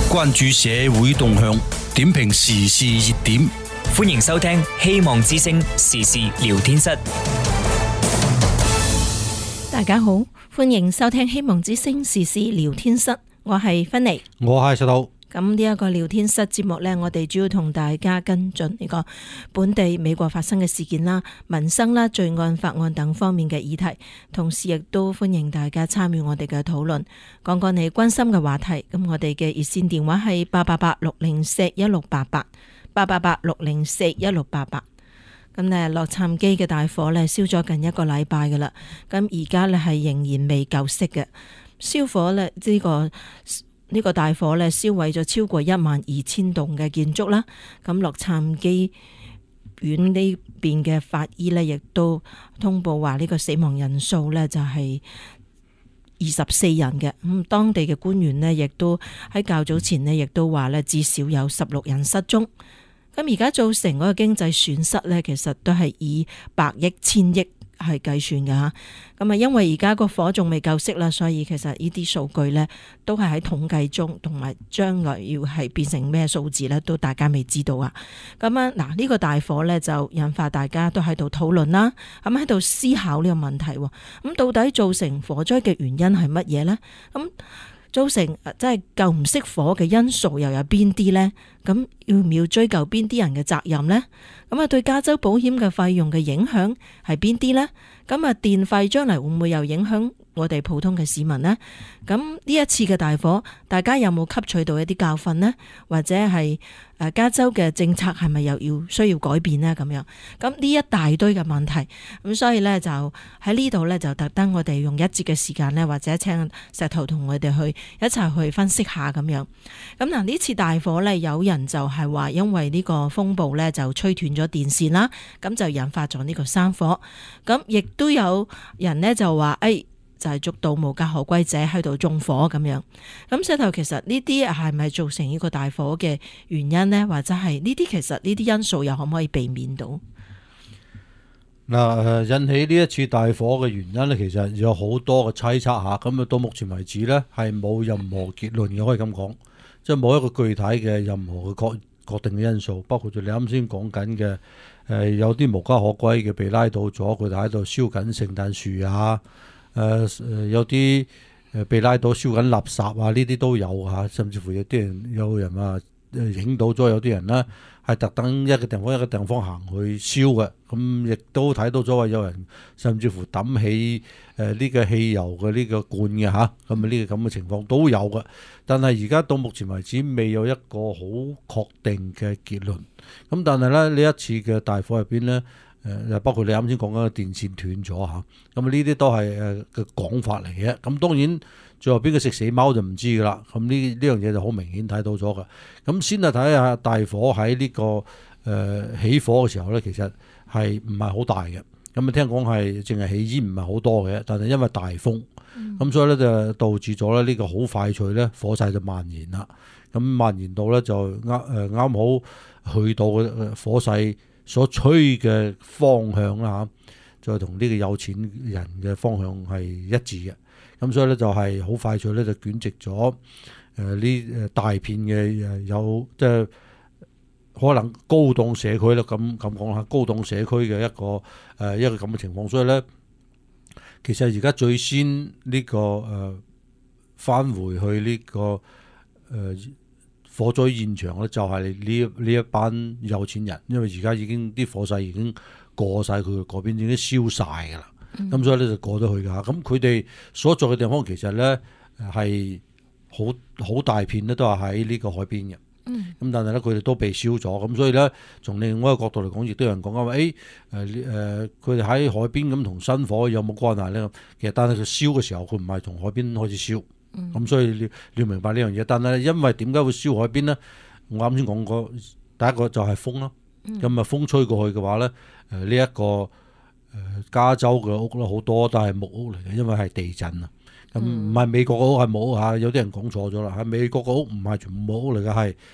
關注社會動向，點評時事熱點。 歡迎收聽希望之聲時事聊天室。 大家好，歡迎收聽希望之聲時事聊天室，我係芬妮， 我係石頭。 咁呢一個聊天室節目呢，我哋主要同大家跟進呢個本地美國發生嘅事件啦、民生啦、罪案法案等方面嘅議題，同時亦都歡迎大家參與我哋嘅討論，講講你關心嘅話題。咁我哋嘅熱線電話係888-604-1688，888-604-1688。咁呢，洛杉磯嘅大火呢，燒咗近一個禮拜噶啦，咁而家呢，係仍然未救熄嘅。燒火呢，呢個大火呢，燒毀咗超過12000棟嘅建築啦。咁洛杉磯縣呢邊嘅法醫呢，亦都通報話呢個死亡人數呢，就係24人嘅。咁當地嘅官員呢，亦都喺較早前呢，亦都話呢，至少有16人失蹤。咁而家造成嗰個經濟損失呢，其實都係以百億、千億係計算嘅吓。咁啊，因為而家個火仲未救熄啦，所以其實呢啲數據呢都係喺統計中，同埋將來要係變成咩數字呢，都大家未知道啊。咁啊，嗱，呢個大火呢，就引發大家都喺度討論啦，咁喺度思考呢個問題。咁到底造成火災嘅原因係乜嘢呢？咁造成即係救唔熄火嘅因素又有邊啲呢？咁要唔要追究邊啲人嘅責任呢？咁啊，對加州保險嘅費用嘅影響係邊啲呢？咁啊，電費將來會唔會又影響我哋普通嘅市民呢？咁呢一次嘅大火，大家有冇吸取到一啲教訓呢？或者係加州嘅政策係咪又需要改變呢？咁樣，咁呢一大堆嘅問題，咁所以呢，就喺呢度呢，就特登我哋用一節嘅時間呢，或者請石頭同我哋一齊去分析下咁樣。咁嗱，呢次大火呢，有人就係話因為呢個風暴呢，就吹斷咗電線啦，咁就引發咗呢個山火。咁亦都有人呢，就話就係捉到無家可歸者喺度縱火咁樣。咁石頭，其實呢啲係咪造成呢個大火嘅原因呢？或者係呢啲其實呢啲因素又可唔可以避免到？ 嗱，引起呢一次大火嘅原因呢，其實有好多嘅猜測下。咁啊，到目前為止呢，係冇任何結論嘅，可以咁講，即係冇一個具體嘅任何嘅確定嘅因素。包括住你啱先講緊嘅，有啲無家可歸嘅被拉到咗，佢哋喺度燒緊聖誕樹啊。有啲被拉到燒緊垃圾啊，呢啲都有嚇，甚至乎有人話影到咗，有啲人呢係特登一個地方行去燒嘅，咁亦都睇到咗話有人甚至乎抌起呢個汽油嘅呢個罐嘅嚇，咁啊呢個咁嘅情況都有嘅。但係而家到目前為止未有一個好確定嘅結論。咁但係咧，呢一次嘅大火入邊呢，包括你啱先講緊嘅電線斷咗嚇，咁呢啲都係嘅講法嚟嘅。咁當然最後邊個食死貓就唔知噶啦。咁呢樣嘢就好明顯睇到咗㗎。咁先係睇下大火喺呢個起火嘅時候咧，其實係唔係好大嘅。咁啊聽講係淨係起煙唔係好多嘅，但係因為大風，咁所以咧就導致咗咧呢個好快脆咧火勢就蔓延啦。咁蔓延到咧就啱好去到火勢所吹嘅方向啦嚇，就同呢個有錢人嘅方向係一致嘅。咁所以咧就係好快脆咧就捲直咗呢大片嘅有即係可能高檔社區啦，咁講下高檔社區嘅一個咁嘅情況。所以咧其實而家最先呢個返回去呢個火災現場咧，就係呢一班有錢人，因為而家已經啲火勢已經過晒佢嗰邊，已經燒晒㗎啦。咁所以咧就過咗去㗎。咁佢哋所在嘅地方其實咧係好大片咧，都係喺呢個海邊嘅。咁但係咧佢哋都被燒咗。咁所以咧從另外一個角度嚟講，亦都有人講話佢哋喺海邊咁同新火有冇關係咧？其實但係佢燒嘅時候，佢唔係從海邊開始燒。咁所以你要明白呢樣嘢。但係因為點解會燒海邊呢？我啱先講過，第一個就係風啦。咁啊風吹過去嘅話咧，呢一個加州嘅屋咧好多都係木屋嚟嘅，因為係地震啊。唔係美國嘅屋係木屋嚇，有啲人講錯咗啦。喺美國嘅屋唔係全部木屋嚟嘅，係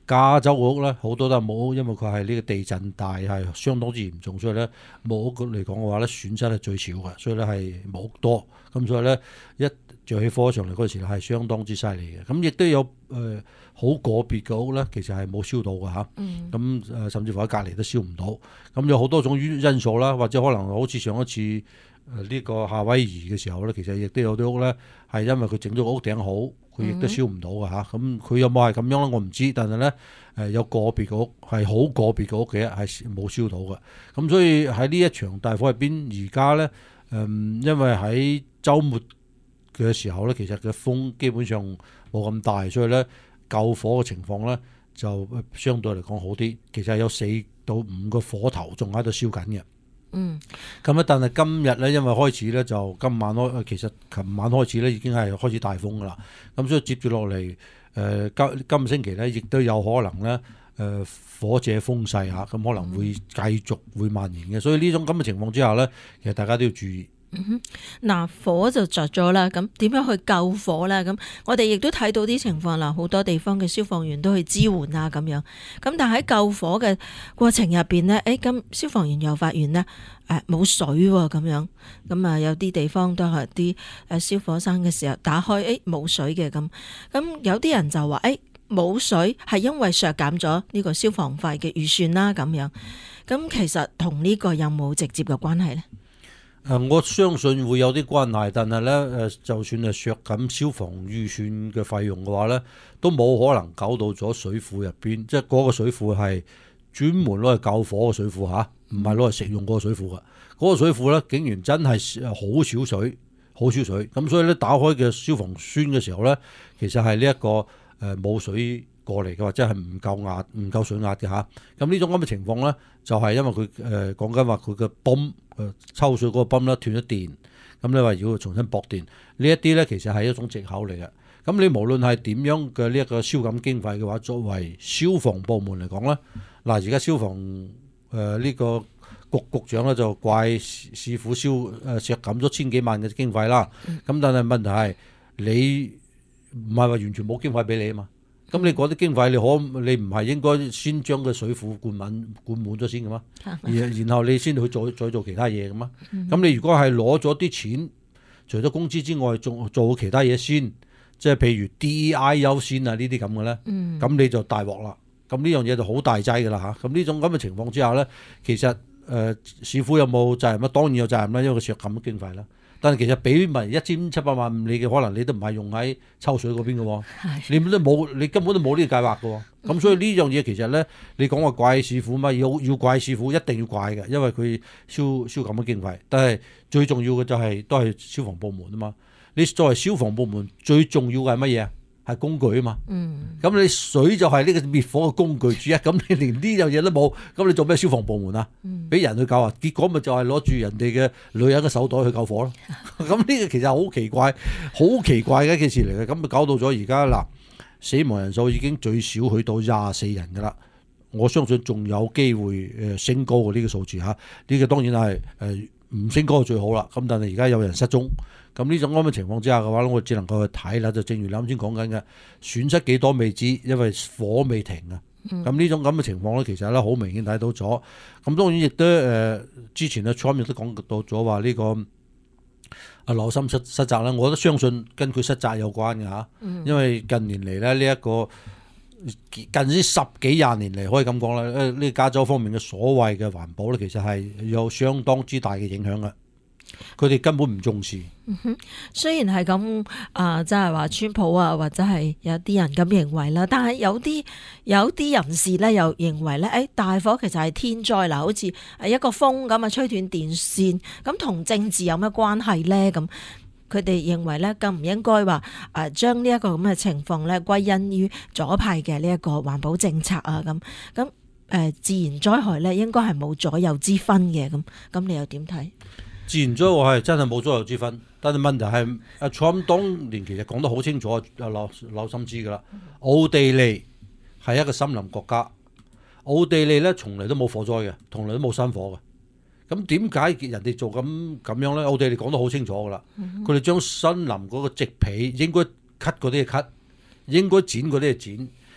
加州嘅屋咧好多都係木屋，因為佢係呢個地震帶係相當之嚴重，所以咧木屋嚟講嘅話咧損失係最少嘅，所以咧係木屋多，咁所以咧一着起火上嚟嗰時係相當之犀利嘅。咁亦都有好個別嘅屋咧，其實係冇燒到嘅嚇，咁甚至乎喺隔離都燒唔到。咁有好多種因素啦，或者可能好似上一次呢個夏威夷嘅時候咧，其實亦都有啲屋咧係因為佢整咗個屋頂好，佢亦都燒唔到嘅嚇。咁佢有冇係咁樣咧？我唔知，但係咧有個別嘅屋係好個別嘅屋企係冇燒到嘅。咁所以喺呢一場大火入邊，而家咧因為喺週末嘅時候咧，其實嘅風基本上冇咁大，所以咧救火嘅情況咧就相對嚟講好啲。其實有4到5個火頭仲喺度燒緊嘅。咁但係今日咧，因為開始咧就今晚其實琴晚開始咧已經係開始大風噶啦。咁所以接住落嚟今個星期咧，亦都有可能咧火借風勢嚇，咁可能會繼續會蔓延嘅。所以呢種咁嘅情況之下咧，其實大家都要注意。 嗱，火就着咗啦，咁點樣去救火咧？咁我哋亦都睇到啲情況啦，好多地方嘅消防員都去支援啊，咁樣。咁但係喺救火嘅過程入邊呢，咁消防員又發現呢冇水喎，咁樣。咁啊有啲地方都係啲燒火山嘅時候打開，冇水嘅咁。咁有啲人就話冇水係因為削減咗呢個消防費嘅預算啦，咁樣。咁其實同呢個有冇直接嘅關係呢？ 我相信會有啲關係，但係咧就算係削減消防預算嘅費用嘅話咧，都冇可能搞到咗水庫入邊，即係嗰個水庫係專門攞嚟救火嘅水庫嚇，唔係攞嚟食用嗰個水庫嘅。嗰個水庫咧竟然真係好少水，好少水。咁所以咧打開嘅消防栓嘅時候咧，其實係呢一個冇水過嚟嘅，或者係唔夠水壓嘅嚇。咁呢種咁嘅情況咧，就係因為佢講緊話佢嘅泵抽水嗰個泵咧斷咗電，咁你話要重新駁電呢一啲咧，其實係一種藉口嚟嘅。咁你無論係點樣嘅呢一個燒減經費嘅話，作為消防部門嚟講咧，嗱而家消防呢個局長咧就怪市府削減咗千幾萬嘅經費啦。咁但係問題係你唔係話完全冇經費俾你啊嘛。咁你嗰啲經費你唔係應該先將個水庫灌滿咗先嘅嗎？然後你先去再做其他嘢嘅嗎？咁你如果係攞咗啲錢，除咗工資之外，仲做其他嘢先，即係譬如 DEI 優先啊呢啲咁嘅咧，咁你就大鑊啦。咁呢樣嘢就好大劑㗎啦嚇。咁呢種咁嘅情況之下咧，其實市府有冇責任咧？當然有責任啦，因為佢削減經費啦。但係其實俾埋1700萬你嘅，可能你都唔係用喺抽水嗰邊嘅喎，你根本都冇呢個計劃嘅喎。咁所以呢樣嘢其實咧，你講話怪市府嘛，要怪市府一定要怪嘅，因為佢燒咁嘅經費。但係最重要嘅就係都係消防部門啊嘛。你作為消防部門最重要嘅係乜嘢啊？係工具啊嘛。咁你水就係呢個滅火嘅工具之一。咁你連呢樣嘢都冇，咁你做咩消防部門啊？俾人去救啊？結果咪就係攞住人哋嘅女人嘅手袋去救火咯。咁呢個其實好奇怪嘅一件事嚟嘅。咁咪搞到咗而家嗱，死亡人數已經最少去到24人㗎啦。我相信仲有機會升高嘅呢個數字嚇。呢個當然係唔升高最好啦。咁但係而家有人失蹤。咁呢種咁嘅情況之下嘅話，我只能夠去睇啦。就正如你啱先講緊嘅，損失幾多未知，因為火未停啊。咁呢種咁嘅情況咧，其實咧好明顯睇到咗。咁當然亦都之前Trump亦都講到咗話呢個紐森失責啦。我都相信跟佢失責有關嘅嚇。因為近年嚟咧呢一個近呢10幾20年嚟可以咁講啦，呢加州方面嘅所謂嘅環保咧，其實係有相當之大嘅影響嘅。佢哋根本唔重視。 雖然係咁即係話川普啊，或者係有啲人咁認為啦，但係有啲人士咧又認為咧，大火其實係天災啦，好似一個風咁啊吹斷電線，咁同政治有咩關係咧？咁佢哋認為咧，更唔應該話將呢一個咁嘅情況咧歸因於左派嘅呢一個環保政策啊，咁自然災害咧應該係冇左右之分嘅，咁你又點睇？ 自然災害係真係冇左右之分，但係問題係阿 Trump 當年其實講得好清楚，留心知㗎啦。奧地利係一個森林國家，奧地利咧從嚟都冇火災嘅，從嚟都冇山火嘅。咁點解人哋做咁樣咧？奧地利講得好清楚㗎啦，佢哋將森林嗰個植皮應該 cut 嗰啲嘢 cut，應該剪嗰啲嘢剪，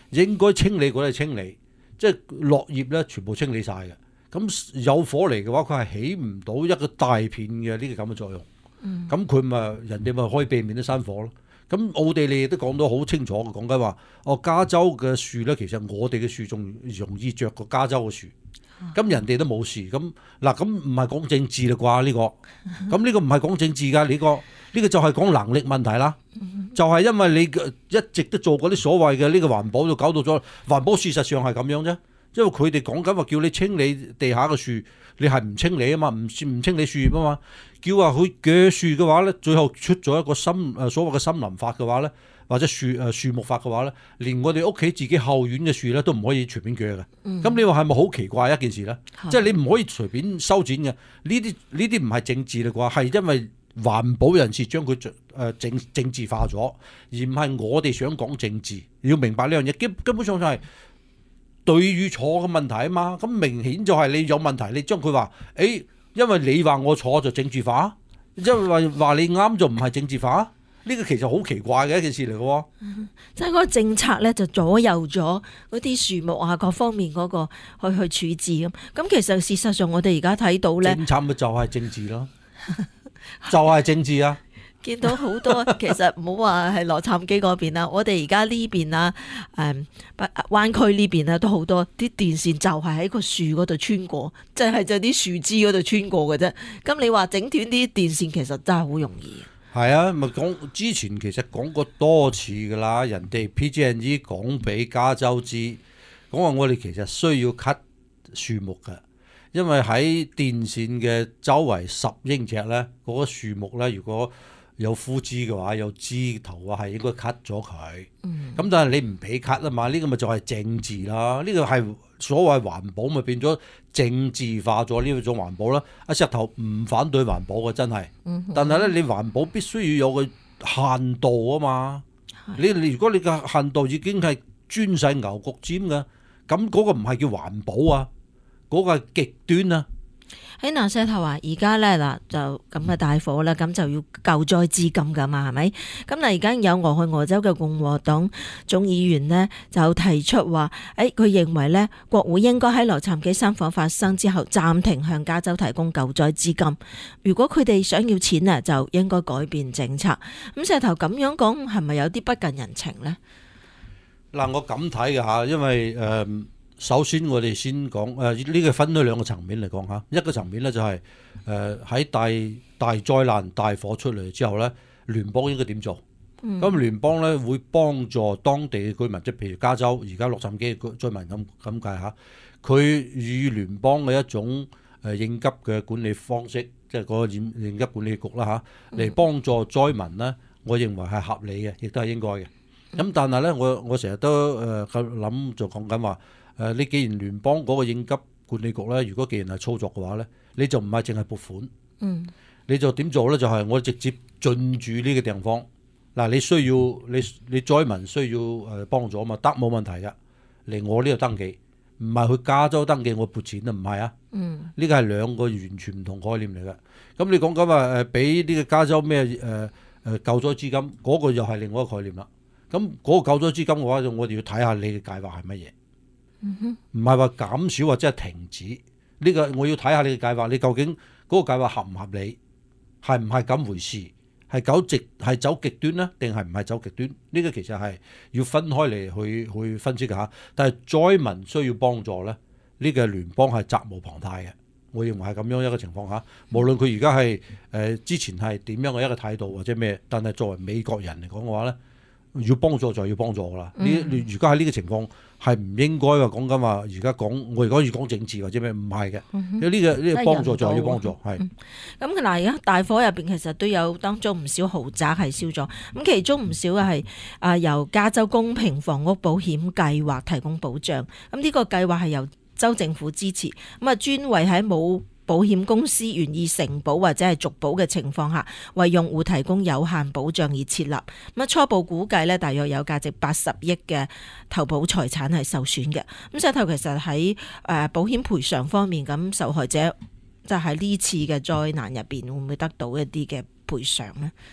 應該清理嗰啲係清理，即係落葉咧全部清理晒嘅。咁有火嚟嘅話，佢係起唔到一個大片嘅呢個咁嘅作用。咁佢咪人哋咪可以避免啲山火咯。咁奧地利亦都講到好清楚嘅，講緊話加州嘅樹咧，其實我哋嘅樹仲容易着過加州嘅樹。咁人哋都冇事，咁嗱，咁唔係講政治啦啩呢個？咁呢個唔係講政治㗎，呢個就係講能力問題啦。就係因為你一直都做嗰啲所謂嘅呢個環保，就搞到咗環保事實上係咁樣啫。因為佢哋講緊話叫你清理地下嘅樹，你係唔清理啊嘛，唔清理樹葉啊嘛。叫話佢鋸樹嘅話咧，最後出咗一個所謂嘅森林法嘅話咧，或者樹木法嘅話咧，連我哋屋企自己後院嘅樹咧都唔可以隨便鋸嘅。咁你話係咪好奇怪一件事咧？即係你唔可以隨便修剪嘅。呢啲唔係政治啦啩，係因為環保人士將佢政治化咗，而唔係我哋想講政治。要明白呢樣嘢，根本上就係對與錯嘅問題啊嘛。咁明顯就係你有問題，你將佢話因為你話我錯就政治化，因為話你啱就唔係政治化。呢個其實好奇怪嘅一件事嚟嘅喎。 即係嗰個政策咧就左右咗嗰啲樹木啊各方面嗰個去處置咁。咁其實事實上我哋而家睇到咧， 政策咪就係政治咯，就係政治啊！ 見到好多其實唔好話係洛杉磯嗰邊啦，我哋而家呢邊啊灣區呢邊啊都好多啲電線就係喺個樹嗰度穿過，即係就啲樹枝嗰度穿過嘅啫。咁你話整斷啲電線其實真係好容易。 係啊，咪講之前其實講過多次㗎啦，人哋 PG&E 講俾加州知，講話我哋其實需要 cut 樹木嘅，因為喺電線嘅周圍10英尺咧，嗰個樹木咧如果有枯枝嘅話，有枝頭啊，係應該 cut 咗佢。咁但係你唔俾 cut 啊嘛，呢個咪就係政治啦。呢個係所謂環保咪變咗政治化咗呢種環保啦。阿石頭唔反對環保嘅真係，但係咧你環保必須要有個限度啊嘛。你如果你嘅限度已經係鑽細牛角尖嘅，咁嗰個唔係叫環保啊，嗰個係極端啊。 喺嗱石頭話而家咧嗱就咁嘅大火啦，咁就要救災資金噶嘛，係咪？咁嗱而家有俄亥俄州嘅共和黨眾議員呢，就提出話，佢認為咧國會應該喺洛杉磯山火發生之後暫停向加州提供救災資金。如果佢哋想要錢啊，就應該改變政策。咁石頭咁樣講係咪有啲不近人情呢？ 嗱，我咁睇嘅嚇，因為首先我哋先講呢個分咗兩個層面嚟講嚇，一個層面咧就係喺大災難大火出嚟之後咧，聯邦應該點做？咁聯邦咧會幫助當地嘅居民，即係譬如加州而家洛杉磯嘅居民咁計下，佢與聯邦嘅一種應急嘅管理方式，即係嗰個應急管理局啦嚇，嚟幫助災民咧，我認為係合理嘅，亦都係應該嘅。咁但係咧，我成日都諗就講緊話。你既然聯邦嗰個應急管理局咧，如果既然係操作嘅話咧，你就唔係淨係撥款，你就點做咧？就係我直接進駐呢個地方。嗱，你需要你災民需要幫助啊嘛，得冇問題㗎。嚟我呢度登記，唔係去加州登記我撥錢啊，唔係啊。呢個係兩個完全唔同概念嚟嘅。咁你講緊話俾呢個加州咩救災資金，嗰個又係另外一個概念啦。咁嗰個救災資金嘅話，我哋要睇下你嘅計劃係乜嘢。唔係話減少或者係停止呢個，我要睇下你嘅計劃，你究竟嗰個計劃合唔合理，係唔係咁回事，係走極端呢？定係唔係走極端？呢個其實係要分開嚟去分析嘅嚇。但係災民需要幫助咧，呢個聯邦係責無旁貸嘅。我認為係咁樣一個情況下，無論佢而家係之前係點樣嘅一個態度或者咩，但係作為美國人嚟講嘅話咧，要幫助就要幫助㗎啦。如果喺呢個情況係唔應該話講緊話，而家我而家要講政治或者咩，唔係嘅。因為呢個幫助就要幫助，係。咁嗱，而家大火入邊其實都有當中唔少豪宅係燒咗，咁其中唔少嘅係由加州公平房屋保險計劃提供保障。咁呢個計劃係由州政府支持，咁專為喺冇保險公司願意承保或者係續保嘅情況下，為用戶提供有限保障而設立。咁初步估計咧，大約有價值80億嘅投保財產係受損嘅。咁石頭其實喺保險賠償方面，咁受害者就喺呢次嘅災難入邊會唔會得到一啲嘅賠償呢？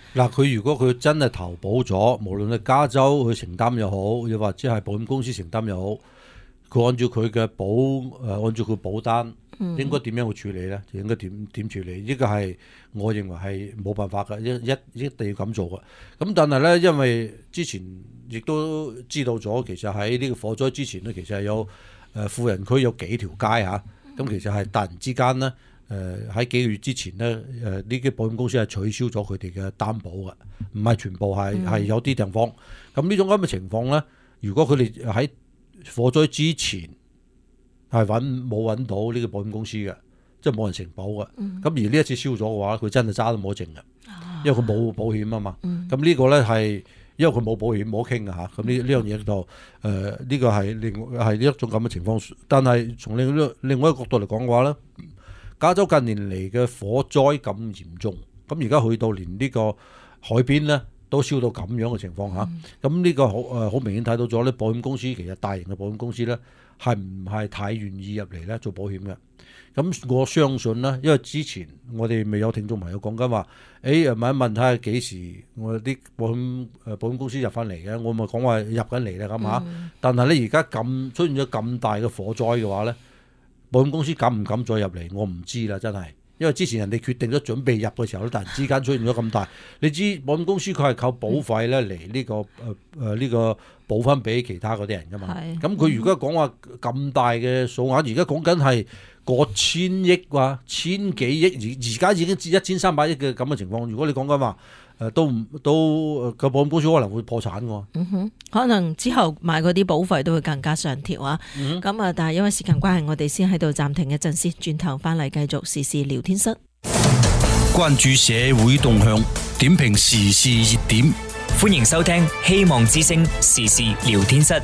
嗱，佢如果佢真係投保咗，無論係加州去承擔又好，又或者係保險公司承擔又好，佢按照佢嘅按照佢保單，應該點樣去處理咧？就應該點處理？呢個係我認為係冇辦法嘅，一定要咁做嘅。咁但係咧，因為之前亦都知道咗，其實喺呢個火災之前咧，其實係有富人區有幾條街嚇，咁其實係突然之間咧。喺幾個月之前呢，呢啲保險公司係取消咗佢哋嘅擔保嘅，唔係全部係有啲地方。咁呢種咁嘅情況呢，如果佢哋喺火災之前係冇揾到呢個保險公司嘅，即係冇人承保嘅。咁而呢一次燒咗嘅話，佢真係揸都冇得剩嘅，因為佢冇保險啊嘛。咁呢個呢係因為佢冇保險冇得傾嘅嚇。咁呢樣嘢就呢個係一種咁嘅情況。但係從另外一個角度嚟講嘅話呢。加州近年嚟嘅火災咁嚴重，咁而家去到連呢個海邊咧都燒到咁樣嘅情況下，咁呢個好明顯睇到咗咧，保險公司其實大型嘅保險公司咧係唔係太願意入嚟咧做保險嘅？咁我相信咧，因為之前我哋未有聽眾朋友講緊話，問睇下幾時我啲保險公司入翻嚟嘅，我咪講話入緊嚟啦咁嚇。但係咧而家出現咗咁大嘅火災嘅話咧。保險公司敢唔敢再入嚟？我唔知啦，真係，因為之前人哋決定咗準備入嘅時候咧，突然之間出現咗咁大。你知保險公司佢係靠保費咧嚟呢個補翻俾其他嗰啲人噶嘛？咁佢如果講話咁大嘅數額，而家講緊係過千億喎，千幾億，而家已經至1300億嘅咁嘅情況。如果你講緊話，都個保險公司可能會破產喎。 可能之後買嗰啲保費都會更加上調啊。但係因為時間關係，我哋先喺度暫停一陣先，轉頭翻嚟繼續時事聊天室。 關注社會動向，點評時事熱點， 歡迎收聽希望之聲時事聊天室。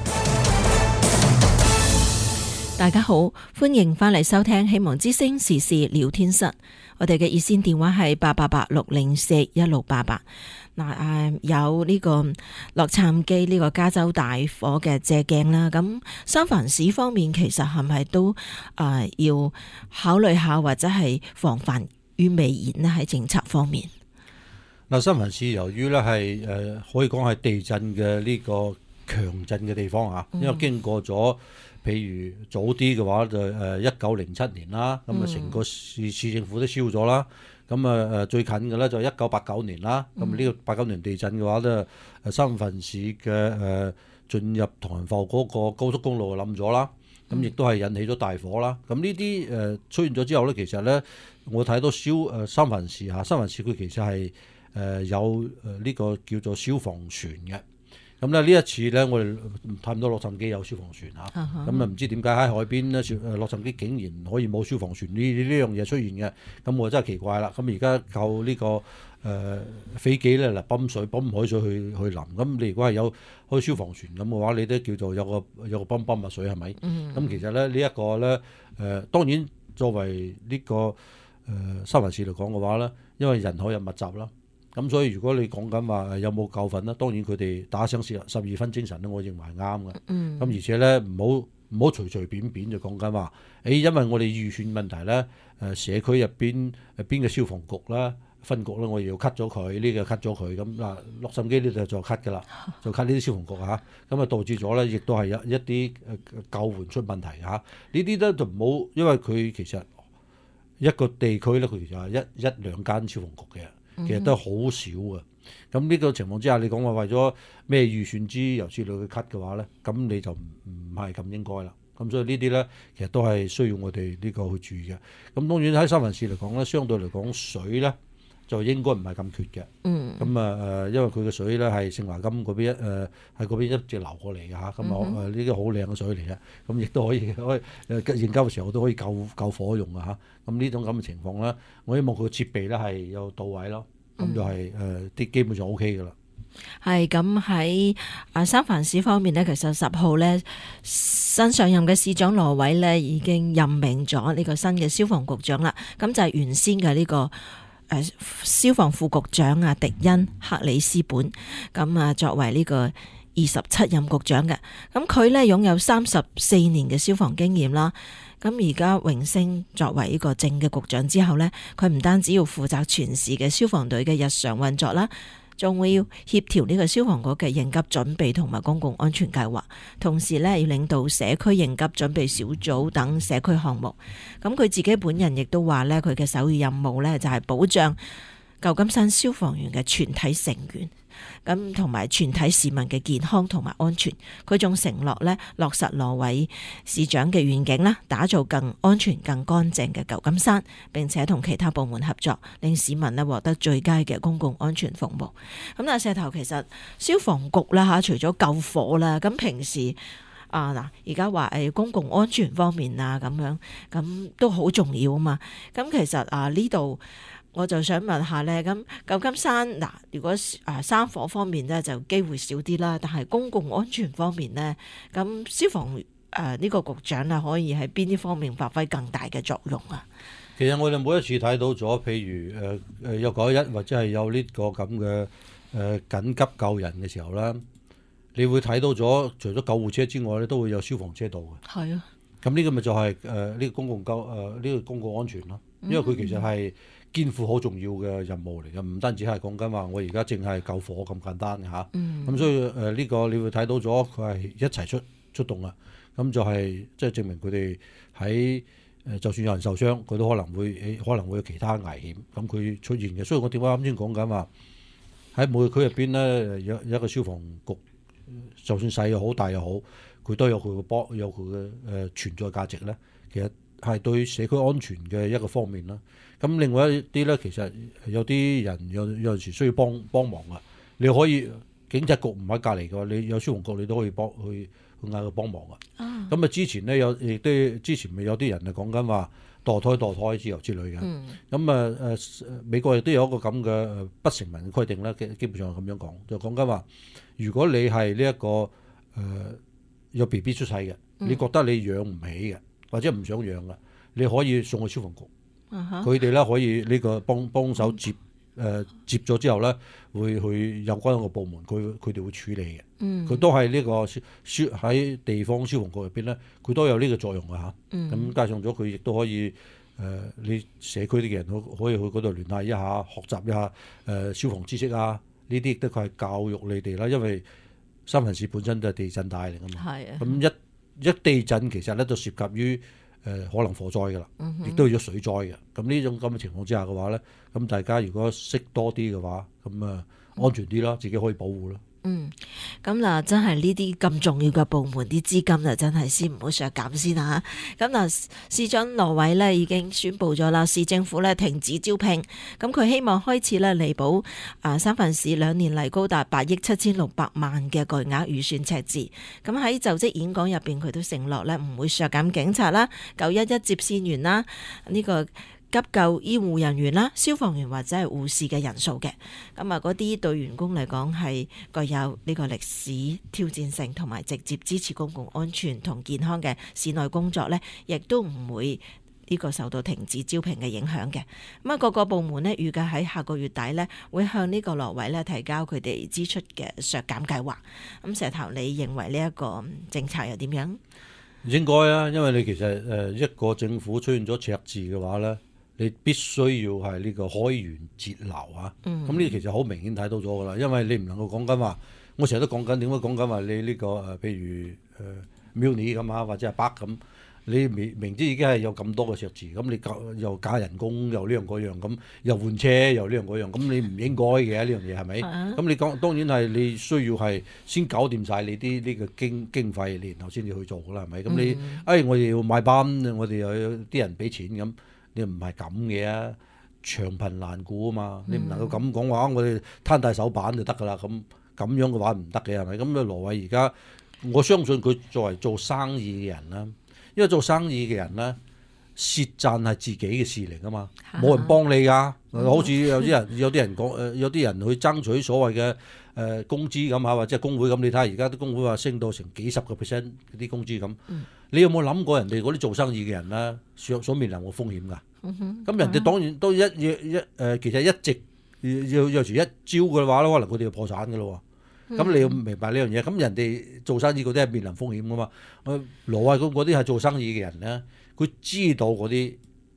大家好，歡迎翻嚟收聽希望之聲時事聊天室。我哋嘅熱線電話係888-604-1688。有呢個洛杉磯呢個加州大火嘅借鏡啦。咁三藩市方面其實係咪都要考慮下，或者係防範於未然呢？喺政策方面， 三藩市由於咧係可以講係地震嘅呢個強震嘅地方嚇，因為經過咗。譬如早啲嘅話就1907年啦，咁啊成個市政府都燒咗啦。咁最近嘅咧就1989年啦。咁呢個89年地震嘅話咧，三藩市嘅進入唐人埠嗰個高速公路冧咗啦。咁亦都係引起咗大火啦。咁呢啲出現咗之後咧，其實咧我睇到三藩市佢其實係有呢個叫做消防船嘅。咁呢一次咧，我哋睇唔到洛杉磯有消防船嚇，咁唔知點解喺海邊咧，洛杉磯竟然可以冇消防船呢樣嘢出現嘅，咁我真係奇怪啦。咁而家靠呢個飛機咧嚟泵海水去淋，咁你如果係有開消防船咁嘅話，你都叫做有個泵嘅水係咪？咁其實咧呢一個咧當然作為呢個三藩市嚟講嘅話咧，因為人口又密集啦。咁所以如果你講緊話有冇教訓咧，當然佢哋打醒12分精神咧，我認為係啱嘅。咁而且咧唔好隨便就講緊話，因為我哋預算問題咧，社區入邊邊個消防局啦、分局啦，我哋要 cut 咗佢，呢個 cut 咗佢。咁嗱，洛杉磯呢度就 cut 㗎啦，就 cut 呢啲消防局嚇。咁導致咗咧，亦都係一啲救援出問題嚇。呢啲咧就唔好，因為佢其實一個地區咧，佢其實係一兩間消防局嘅。其實都好少嘅，咁呢個情況之下，你講話為咗咩預算由此類去 cut 嘅話咧，咁你就唔係咁應該啦。咁所以呢啲咧，其實都係需要我哋呢個去注意嘅。咁當然喺三藩市嚟講咧，相對嚟講水咧就應該唔係咁缺嘅。咁因為佢嘅水咧係聖華金嗰邊喺嗰邊一直流過嚟嘅嚇。咁呢啲好靚嘅水嚟嘅，咁亦都可以應急嘅時候都可以救火用嘅嚇。咁呢種咁嘅情況咧，我希望佢嘅設備咧係有到位咯。咁就係啲基本上 OK 嘅啦。 係咁喺三藩市方面呢，其實10號呢新上任嘅市長羅偉呢已經任命咗呢個新嘅消防局長啦。咁就係原先嘅呢個消防副局長迪恩克里斯本，咁作為呢個27任局長嘅。咁佢呢擁有34年嘅消防經驗啦。咁而家榮升作為呢個正嘅局長之後呢，佢唔單止要負責全市嘅消防隊嘅日常運作啦， 仲會要協調呢個消防局嘅應急準備同埋公共安全計劃，同時呢，要領導社區應急準備小組等社區項目。咁佢自己本人亦都話呢，佢嘅首要任務呢，就係保障舊金山消防員嘅全體成員，咁同埋全體市民嘅健康同埋安全。佢仲承諾咧落實羅偉市長嘅願景啦，打造更安全、更乾淨嘅舊金山，並且同其他部門合作，令市民咧獲得最佳嘅公共安全服務。咁啊，石頭其實消防局啦嚇，除咗救火啦，咁平時而家話公共安全方面啊咁樣，咁都好重要啊嘛。咁其實呢度我就想問下咧，咁舊金山如果山火方面咧就機會少啲啦，但係公共安全方面咧，咁消防呢個局長啊，可以喺邊啲方面發揮更大嘅作用啊？ 其實我哋每一次睇到咗，譬如有911或者係有呢個咁嘅緊急救人嘅時候啦，你會睇到咗除咗救護車之外咧，都會有消防車到嘅。係啊，咁呢個咪就係呢個公共呢個公共安全咯，因為佢其實係肩負好重要嘅任務嚟嘅，唔單止係講緊話我而家淨係救火咁簡單嘅嚇。咁所以呢個你會睇到咗佢係一齊出動啦。咁就係即係證明佢哋喺就算有人受傷，佢都可能會有其他危險，咁佢出現嘅。所以我點解啱先講緊話喺每個區入邊咧，有一個消防局，就算細又好大又好，佢都有佢嘅存在價值咧。其實係對社區安全嘅一個方面啦。咁另外一啲咧，其實有啲人有陣時需要幫忙啊。你可以警察局唔喺隔離嘅話，你有消防局你都可以去嗌佢幫忙啊。咁之前咧之前咪有啲人係講緊話墮胎之之類嘅。咁美國亦都有一個咁嘅不成文嘅規定啦，基本上係咁樣講，就講緊話，如果你係呢一個有 BB 出世嘅，你覺得你養唔起嘅，或者唔想養嘅，你可以送去消防局。佢哋咧可以呢個幫手接咗之後咧，會去有關個部門，佢哋會處理嘅。佢都係呢個喺地方消防局入邊咧，佢都有呢個作用嘅嚇。咁加上咗佢亦都可以你社區啲人可以去嗰度聯繫一下，學習一下消防知識啊。呢啲亦都係教育你哋啦，因為三藩市本身都係地震帶嚟㗎嘛。咁一地震其實咧就涉及於可能火災㗎啦，亦都有水災嘅。咁呢種咁嘅情況之下嘅話咧，咁大家如果識多啲嘅話，咁安全啲啦，自己可以保護啦。 咁嗱，真係呢啲咁重要嘅部門，啲資金就真係先唔好削減先啦。咁嗱，市長羅偉呢已經宣布咗啦，市政府呢停止招聘。咁佢希望開始呢彌補三藩市2年嚟高達8億7600萬嘅巨額預算赤字。咁喺就職演講入邊，佢都承諾呢唔會削減警察啦、911接線員啦、呢個急救醫護人員啦、消防員或者係護士嘅人數嘅。咁嗰啲對員工嚟講係具有呢個歷史挑戰性，同埋直接支持公共安全同健康嘅市內工作呢，亦都唔會呢個受到停止招聘嘅影響嘅。各個部門呢，預計喺下個月底呢，會向呢個羅偉呢提交佢哋支出嘅削減計劃。咁石頭，你認為呢一個政策又點樣？ 應該啊，因為你其實一個政府出現咗赤字嘅話呢，你必須要係呢個開源節流啊！咁呢其實好明顯睇到咗㗎啦，因為你唔能夠講緊話，我成日都講緊點解講緊話你呢個譬如 Muni 咁啊，或者係北咁，你明知已經係有咁多嘅赤字，咁你又加人工又呢樣嗰樣，咁又換車又呢樣嗰樣，咁你唔應該嘅呢樣嘢係咪？咁你講當然係你需要係先搞掂晒你啲呢個經費，然後先至去做㗎啦，係咪？咁你我哋要買班，我哋又有啲人俾錢咁。你唔係咁嘅啊，長貧難顧啊嘛，你唔能夠咁講話，我哋攤大手板就得㗎啦。咁樣嘅話唔得嘅係咪？咁羅偉而家我相信佢作為做生意嘅人啦，因為做生意嘅人咧，蝕賺係自己嘅事嚟㗎嘛，冇人幫你㗎。好似有啲人講有啲人去爭取所謂嘅工資咁嚇，或者係工會咁。你睇下而家啲工會話升到成幾十個%啲工資咁。你有冇諗過人哋嗰啲做生意嘅人咧，所面臨嘅風險㗎？咁人哋當然都其實一直有時一招嘅話咧，可能佢哋就破產㗎咯。咁你要明白呢樣嘢。咁人哋做生意嗰啲係面臨風險㗎嘛。羅偉嗰啲係做生意嘅人咧，佢知道嗰啲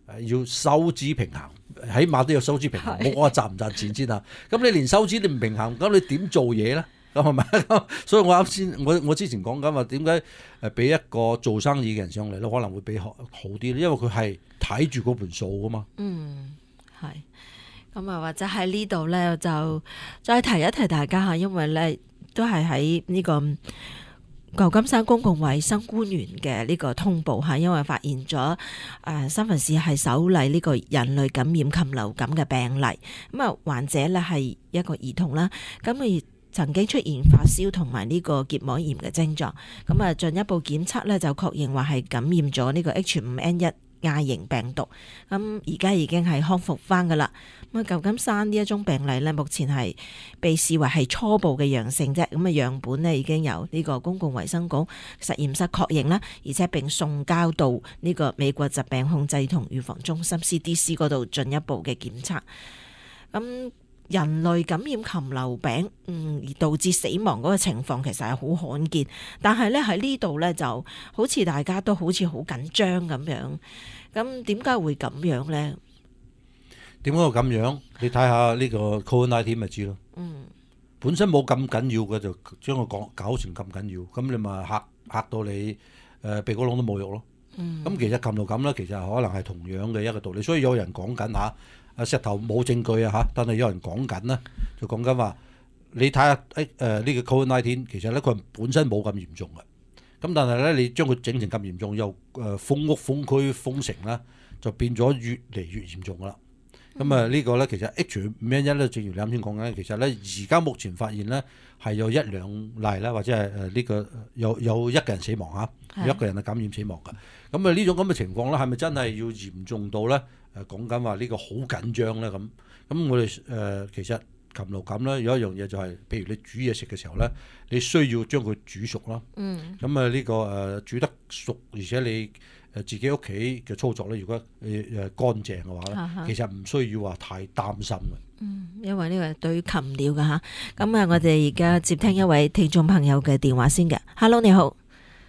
要收支平衡，起碼都要收支平衡。冇講話賺唔賺錢先啊。咁你連收支你唔平衡，咁你點做嘢咧？咁係咪？所以我啱先我之前講緊話點解俾一個做生意嘅人上嚟咧，可能會比好啲咧，因為佢係睇住嗰盤數噶嘛。 係。咁啊，或者喺呢度咧，就再提一提大家嚇，因為咧都係喺呢個舊金山公共衛生官員嘅呢個通報嚇，因為發現咗三藩市係首例呢個人類感染禽流感嘅病例。咁啊，患者咧係一個兒童啦，咁佢曾經出現發燒同埋呢個結膜炎嘅症狀。咁啊，進一步檢測咧就確認話係感染咗呢個 H5N1亞型病毒。咁而家已經係康復翻噶啦。咁啊，舊金山呢一宗病例咧，目前係被視為係初步嘅陽性啫。咁啊，樣本咧已經由呢個公共衛生局實驗室確認啦，而且並送交到呢個美國疾病控制同預防中心 CDC 嗰度進一步嘅檢測。咁人類感染禽流病，而導致死亡嗰個情況其實係好罕見，但係咧喺呢度咧就好似大家都好似好緊張咁樣。咁點解會咁樣咧？ 點解會咁樣？你睇下呢個 COVID-19 咪知咯。本身冇咁緊要嘅，就將佢搞成咁緊要，咁你咪嚇到你鼻哥窿都冇肉咯。咁其實禽流感咧，其實可能係同樣嘅一個道理。所以有人講緊石頭冇證據啊嚇，但係有人講緊咧，就講緊話你睇下呢個 COVID-19，其實咧佢本身冇咁嚴重嘅。咁但係咧，你將佢整成咁嚴重，又封屋、封區、封城啦，就變咗越嚟越嚴重噶啦。咁呢個咧，其實 H5N1咧，正如你啱先講緊，其實咧而家目前發現咧係有一兩例啦，或者係呢個有一個人死亡嚇，有一個人係感染死亡嘅。咁呢種咁嘅情況咧，係咪真係要嚴重到咧？講緊話呢個好緊張咧咁。咁我哋其實禽流感咧有一樣嘢就係，譬如你煮嘢食嘅時候咧，你需要將佢煮熟啦。咁呢個煮得熟，而且你自己屋企嘅操作咧，如果乾淨嘅話咧，其實唔需要話太擔心嘅。 因為呢個係對禽鳥嘅嚇。咁啊，我哋而家接聽一位聽眾朋友嘅電話先嘅。Hello， 你好。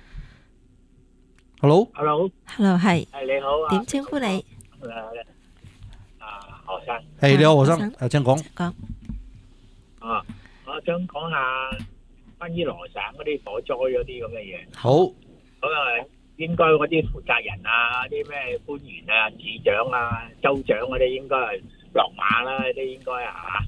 Hello， 係。 係你好啊。 點稱呼你？ 何生。 係你好，何生。請講。 講。 我想講下關於羅省嗰啲火災嗰啲咁嘅嘢。 好。 咁啊，應該嗰啲負責人啊，啲咩官員啊、市長啊、州長嗰啲應該係落馬啦，啲應該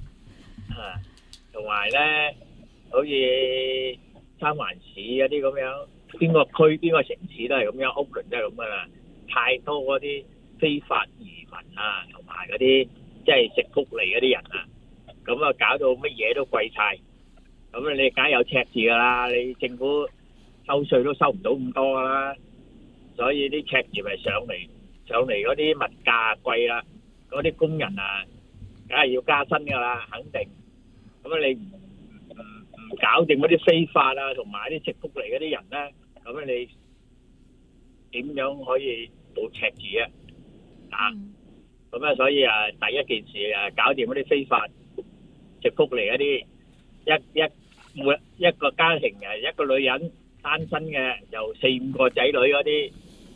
同埋咧，好似三藩市嗰啲咁樣，邊個區、邊個城市都係咁樣，屋崙都係咁噶啦，太多嗰啲非法移民啊，同埋嗰啲即係食福利嗰啲人啊，咁啊搞到乜嘢都貴晒，咁啊你梗係有赤字噶啦，你政府收稅都收唔到咁多噶啦，所以啲赤字咪上嚟嗰啲物價貴啦，嗰啲工人啊，梗係要加薪噶啦，肯定。咁啊你唔搞掂嗰啲非法啊，同埋啲食福利嗰啲人咧，咁啊你點樣可以冇赤字啊？咁啊，所以第一件事搞掂嗰啲非法食福利嗰啲，每一個家庭一個女人單身嘅，又4-5個仔女嗰啲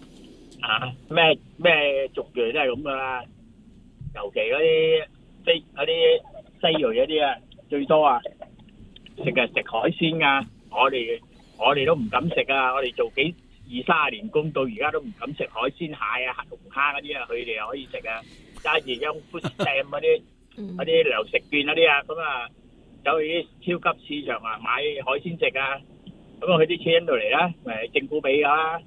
咩族裔都係咁噶啦，尤其嗰啲西裔嗰啲最多食海鮮噶，我哋都唔敢食啊！我哋做20-30年工到而家都唔敢食海鮮蟹啊、龍蝦嗰啲啊，佢哋又可以食啊！揸住張 food stamp 嗰啲糧食券嗰啲啊，咁啊走去啲超級市場買海鮮食啊！咁啊佢啲錢喺度嚟啦，咪政府俾噶啦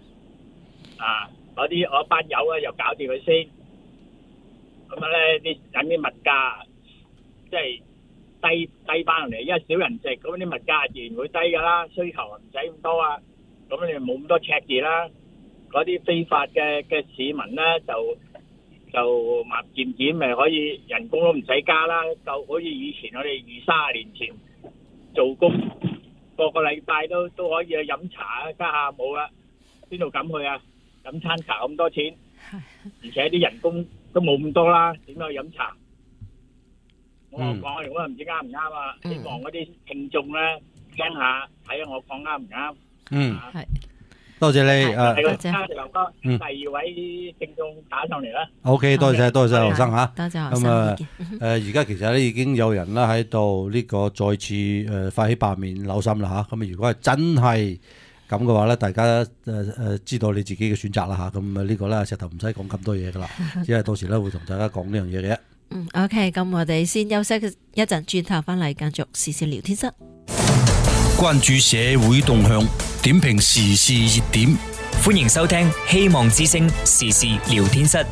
我班友又搞掂佢先，咁啊咧啲物價即係低翻嚟，因為少人食，咁啲物價自然會低噶啦，需求唔使咁多啊，咁你冇咁多赤字啦。嗰啲非法嘅市民咧就漸漸咪可以人工都唔使加啦，就好似以前我哋20-30年前做工，個禮拜都可以去飲茶啊，家下冇啦，邊度敢去啊？飲餐茶咁多錢，而且啲人工都冇咁多啦，點樣去飲茶？我講我唔知啱唔啱啊！希望嗰啲聽眾咧聽下，睇下我講啱唔啱。 係。 多謝你啊。 係個家就劉哥，第二位聽眾打上嚟啦。 OK， 多謝何生嚇。 多謝何咁生意見。 而家其實咧已經有人啦喺度呢個再次發起罷免紐森啦嚇。咁如果係真係咁嘅話咧，大家知道你自己嘅選擇啦嚇。咁呢個咧石頭唔使講咁多嘢噶啦，只係到時咧會同大家講呢樣嘢嘅。 OK， 咁我哋先休息一陣，轉頭翻嚟繼續時事聊天室。 關注社會動向，點評時事熱點。 歡迎收聽希望之聲時事聊天室。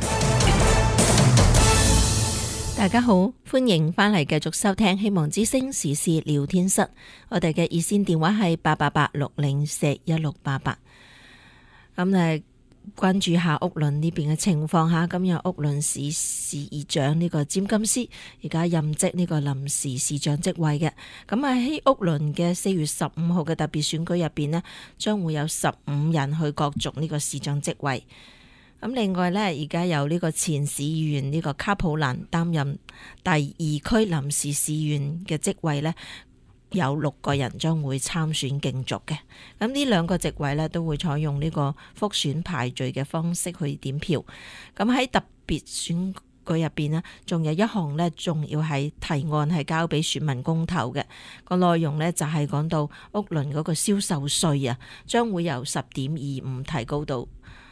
大家好，歡迎翻嚟繼續收聽希望之聲時事聊天室。我哋嘅熱線電話係888-604-1688。咁關注下屋崙呢邊嘅情況下，咁有屋崙市市議長呢個詹金斯而家任職呢個臨時市長職位嘅。咁喺屋崙嘅4月15號嘅特別選舉入邊呢，將會有15人去角逐呢個市長職位。咁另外呢，而家有呢個前市議員呢個卡普蘭擔任第2區臨時市議員嘅職位呢，有6個人將會參選競逐嘅。咁呢2個職位呢，都會採用呢個複選排序嘅方式去點票。咁喺特別選舉入邊呢，仲有一項呢，仲要係提案係交俾選民公投嘅。個內容呢，就係講到屋崙嗰個銷售稅啊，將會由10.25提高到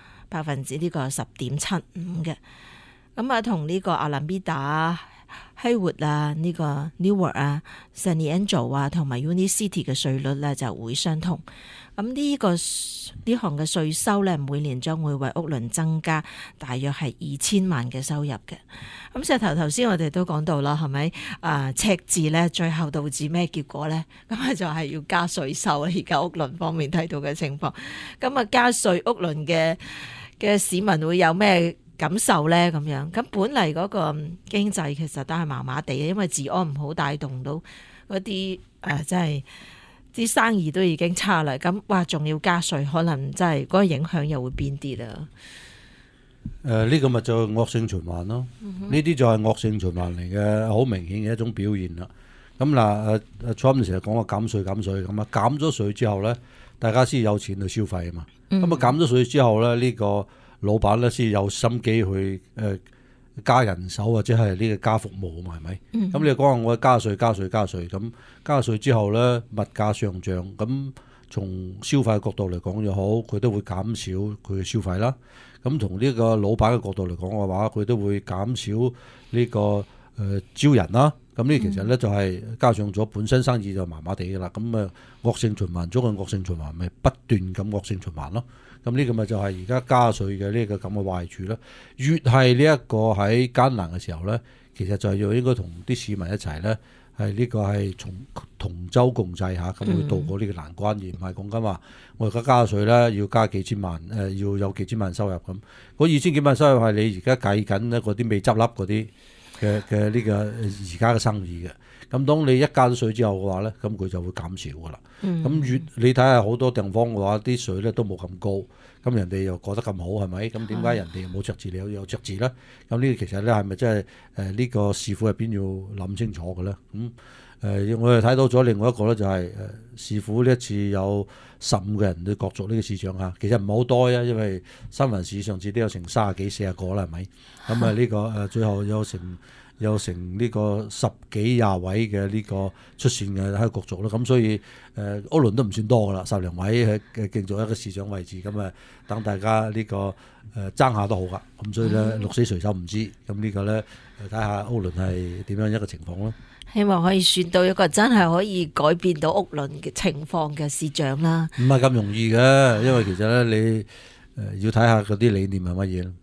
10.75%嘅。咁啊，同呢個阿蘭比達、希活啊、呢個 Newark 啊、San Leandro 啊同埋 Unicity 嘅稅率咧就會相同。咁呢項嘅稅收咧，每年將會為屋崙增加大約係2000萬嘅收入嘅。咁石頭先我哋都講到啦，係咪赤字咧，最後導致咩結果咧？咁啊就係要加稅收啊！而家屋崙方面睇到嘅情況，咁啊加稅屋崙嘅市民會有咩感受咧？咁樣咁本嚟嗰個經濟其實都係麻麻地嘅，因為治安唔好，帶動到嗰啲即係啲生意都已經差啦。咁哇，仲要加稅，可能真係嗰個影響又會變啲啦。 呢個咪就惡性循環咯。呢啲就係惡性循環嚟嘅，好明顯嘅一種表現啦。咁嗱Trump 成日講話減稅咁啊，減咗稅之後咧，大家先有錢去消費啊嘛。咁啊減咗稅之後咧，呢個老闆咧先有心機去加人手或者係呢個加服務啊嘛，係咪？咁你講話我加稅咁加稅之後咧，物價上漲，咁從消費角度嚟講又好，佢都會減少佢嘅消費啦。咁從呢個老闆嘅角度嚟講嘅話，佢都會減少呢個招人啦。咁呢其實咧就係加上咗本身生意就麻麻地㗎啦。咁惡性循環，中嘅惡性循環咪不斷咁惡性循環咯。咁呢個咪就係而家加稅嘅呢個咁嘅壞處啦。越係呢一個喺艱難嘅時候咧，其實就係要應該同啲市民一齊咧，係呢個係同舟共濟嚇，咁去渡過呢個難關，而唔係講緊話我而家加稅咧要加幾千萬，要有幾千萬收入咁。嗰2000幾萬收入係你而家計緊咧嗰啲未執笠嗰啲嘅呢個而家嘅生意嘅。咁當你一加咗稅之後嘅話咧，咁佢就會減少噶啦。咁越你睇下好多地方嘅話，啲稅咧都冇咁高，咁人哋又過得咁好，係咪？咁點解人哋冇赤字，你又有赤字咧？咁呢個其實咧係咪真係呢個市府入邊要諗清楚嘅咧？我哋睇到咗另外一個咧，就係市府呢一次有15個人去角逐呢個市長嚇，其實唔係好多啊，因為新聞市上次都有成30幾40個啦，係咪？咁呢個最後有成呢個10幾20位嘅呢個出線嘅喺角逐啦，咁所以屋崙都唔算多噶啦，10零位嘅競逐一個市長位置，咁等大家呢個爭下都好噶，咁所以咧鹿死誰手唔知，咁呢個咧睇下屋崙係點樣一個情況咯。 希望可以選到一個真係可以改變到屋崙嘅情況嘅市長啦。 唔係咁容易嘅，因為其實咧你要睇下嗰啲理念係乜嘢咯。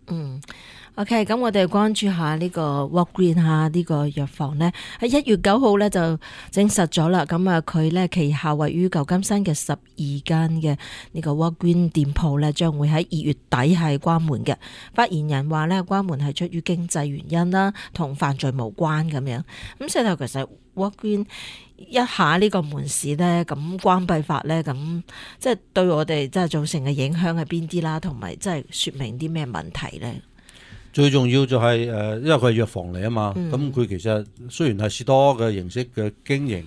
OK， 咁我哋關注下呢個 Walgreens 下呢個藥房呢，喺1月9號呢就證實咗啦。咁佢呢旗下位於舊金山嘅12間嘅呢個 Walgreens 店鋪呢，將會喺2月底係關門嘅。發言人話呢，關門係出於經濟原因啦，同犯罪無關咁樣。咁所以其實 Walgreens 一下呢個門市呢，咁關閉法呢，咁即係對我哋即係造成嘅影響係邊啲啦，同埋即係說明啲咩問題呢？ 最重要就係因為佢係藥房嚟啊嘛，咁佢其實雖然係士多嘅形式嘅經營，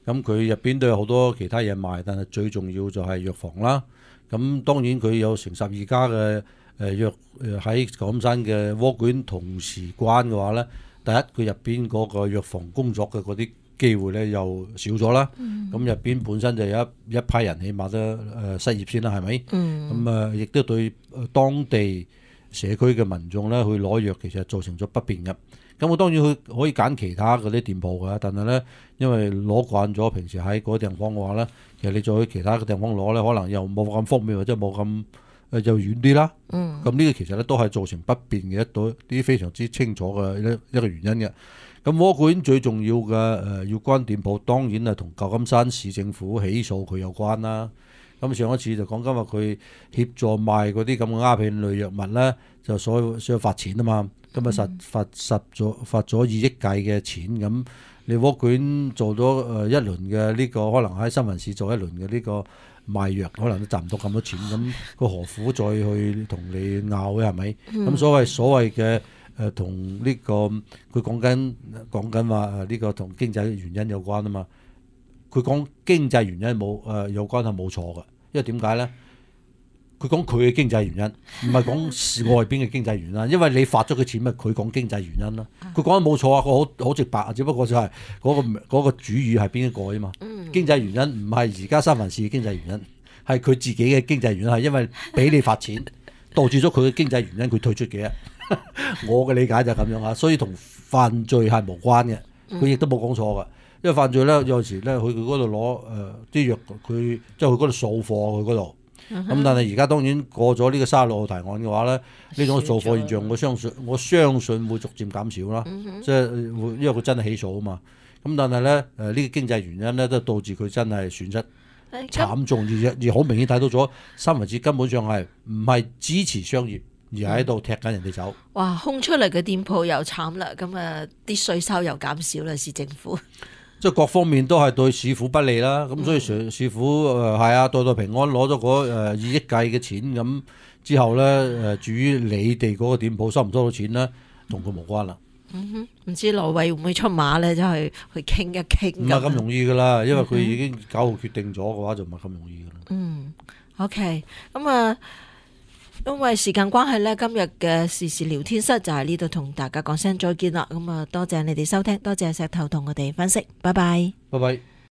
咁佢入邊都有好多其他嘢賣，但係最重要就係藥房啦。咁當然佢有成12家嘅藥喺舊金山嘅窩卷同時關嘅話咧，第一佢入邊嗰個藥房工作嘅嗰啲機會咧又少咗啦。咁入邊本身就有一批人起碼都失業先啦，係咪？咁亦都對當地社區嘅民眾咧去攞藥其實造成咗不便嘅。咁我當然佢可以揀其他嗰啲店鋪㗎，但係咧因為攞慣咗平時喺嗰啲地方嘅話咧，其實你再去其他嘅地方攞咧，可能又冇咁方便或者冇咁又遠啲啦。咁呢個其實咧都係造成不便嘅啲非常之清楚嘅一個原因嘅。咁窩卷最重要嘅要關店鋪，當然係同舊金山市政府起訴佢有關啦。咁上一次就講緊話佢協助賣嗰啲咁嘅鴉片類藥物咧，就所以罰錢啊嘛。咁啊罰咗2億計嘅錢，咁你窩卷做咗一輪嘅呢個，可能喺三藩市做一輪嘅呢個賣藥，可能都賺唔到咁多錢，咁佢何苦再去同你拗嘅係咪？咁所謂嘅同呢個佢講緊話呢個同經濟原因有關啊嘛。佢講經濟原因有關係冇錯嘅，因為點解咧？佢講佢嘅經濟原因，唔係講外邊嘅經濟原因。因為你發咗佢錢，咪佢講經濟原因啦。佢講得冇錯啊，佢好直白，只不過就係嗰個主語係邊一個啫嘛。經濟原因唔係而家三藩市嘅經濟原因，係佢自己嘅經濟原因，係因為俾你發錢，導致咗佢嘅經濟原因，佢退出嘅。我嘅理解就係咁樣啊，所以同犯罪係無關嘅，佢亦都冇講錯嘅。因為犯罪咧，有時咧去佢嗰度攞啲藥，佢即係去嗰度掃貨，去嗰度。咁但係而家當然過咗呢個36號提案嘅話咧，呢種掃貨現象我相信會逐漸減少啦。即係因為佢真係起訴啊嘛。咁但係咧呢個經濟原因咧都導致佢真係損失慘重，而好明顯睇到咗三藩市根本上係唔係支持商業，而係喺度踢緊人哋走。 哇！空出嚟嘅店鋪又慘啦，咁啊啲稅收又減少啦，市政府。 即係各方面都係對市府不利啦，咁所以市府係啊，代平安攞咗嗰2億計嘅錢，咁之後咧至於你哋嗰個店鋪收唔收到錢咧，同佢無關啦。 唔知羅偉會唔會出馬咧，就去傾一傾。 唔係咁容易噶啦，因為佢已經9號決定咗嘅話，就唔係咁容易噶啦。 OK， 咁啊。因為時間關係呢，今日嘅時事聊天室就喺呢度同大家講聲再見啦。咁啊，多謝你哋收聽，多謝石頭同我哋分析，拜拜。 拜拜。